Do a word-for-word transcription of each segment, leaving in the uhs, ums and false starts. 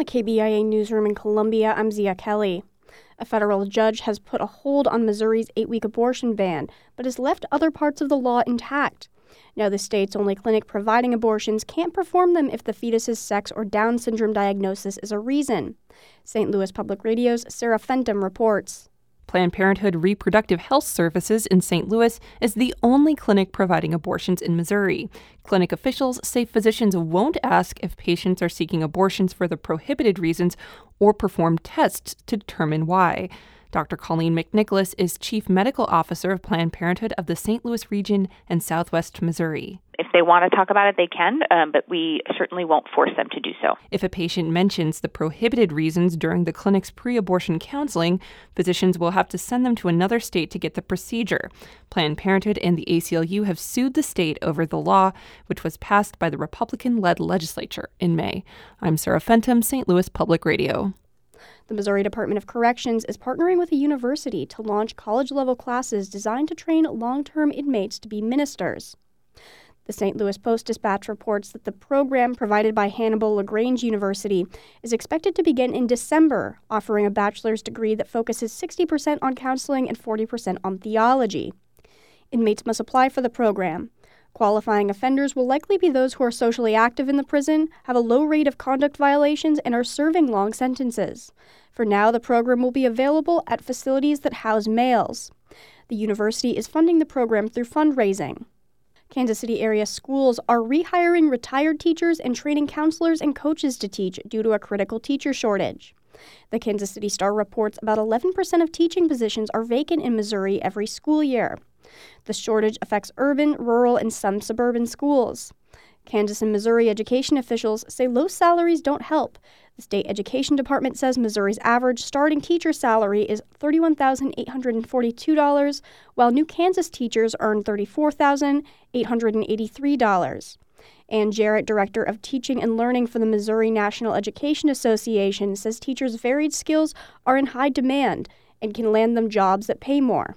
the K B I A newsroom in Columbia, I'm Zia Kelly. A federal judge has put a hold on Missouri's eight-week abortion ban, but has left other parts of the law intact. Now the state's only clinic providing abortions can't perform them if the fetus's sex or Down syndrome diagnosis is a reason. Saint Louis Public Radio's Sarah Fenton reports. Planned Parenthood Reproductive Health Services in Saint Louis is the only clinic providing abortions in Missouri. Clinic officials say physicians won't ask if patients are seeking abortions for the prohibited reasons or perform tests to determine why. Doctor Colleen McNicholas is Chief Medical Officer of Planned Parenthood of the Saint Louis region and Southwest Missouri. If they want to talk about it, they can, um, but we certainly won't force them to do so. If a patient mentions the prohibited reasons during the clinic's pre-abortion counseling, physicians will have to send them to another state to get the procedure. Planned Parenthood and the A C L U have sued the state over the law, which was passed by the Republican-led legislature in May. I'm Sarah Fenton, Saint Louis Public Radio. The Missouri Department of Corrections is partnering with a university to launch college-level classes designed to train long-term inmates to be ministers. The Saint Louis Post-Dispatch reports that the program provided by Hannibal LaGrange University is expected to begin in December, offering a bachelor's degree that focuses sixty percent on counseling and forty percent on theology. Inmates must apply for the program. Qualifying offenders will likely be those who are socially active in the prison, have a low rate of conduct violations, and are serving long sentences. For now, the program will be available at facilities that house males. The university is funding the program through fundraising. Kansas City area schools are rehiring retired teachers and training counselors and coaches to teach due to a critical teacher shortage. The Kansas City Star reports about eleven percent of teaching positions are vacant in Missouri every school year. The shortage affects urban, rural, and some suburban schools. Kansas and Missouri education officials say low salaries don't help. The state education department says Missouri's average starting teacher salary is thirty-one thousand eight hundred forty-two dollars, while New Kansas teachers earn thirty-four thousand eight hundred eighty-three dollars. Ann Jarrett, Director of Teaching and Learning for the Missouri National Education Association, says teachers' varied skills are in high demand and can land them jobs that pay more.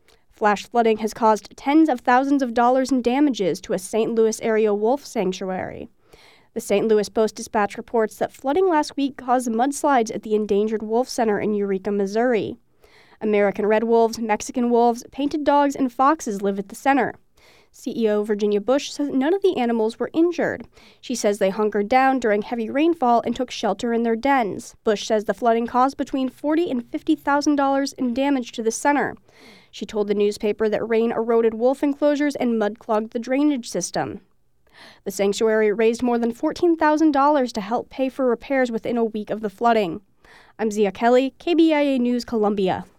Flash flooding has caused tens of thousands of dollars in damages to a Saint Louis area wolf sanctuary. The Saint Louis Post-Dispatch reports that flooding last week caused mudslides at the Endangered Wolf Center in Eureka, Missouri. American red wolves, Mexican wolves, painted dogs, and foxes live at the center. C E O Virginia Bush says none of the animals were injured. She says they hunkered down during heavy rainfall and took shelter in their dens. Bush says the flooding caused between forty thousand dollars and fifty thousand dollars in damage to the center. She told the newspaper that rain eroded wolf enclosures and mud clogged the drainage system. The sanctuary raised more than fourteen thousand dollars to help pay for repairs within a week of the flooding. I'm Zia Kelly, K B I A News, Columbia.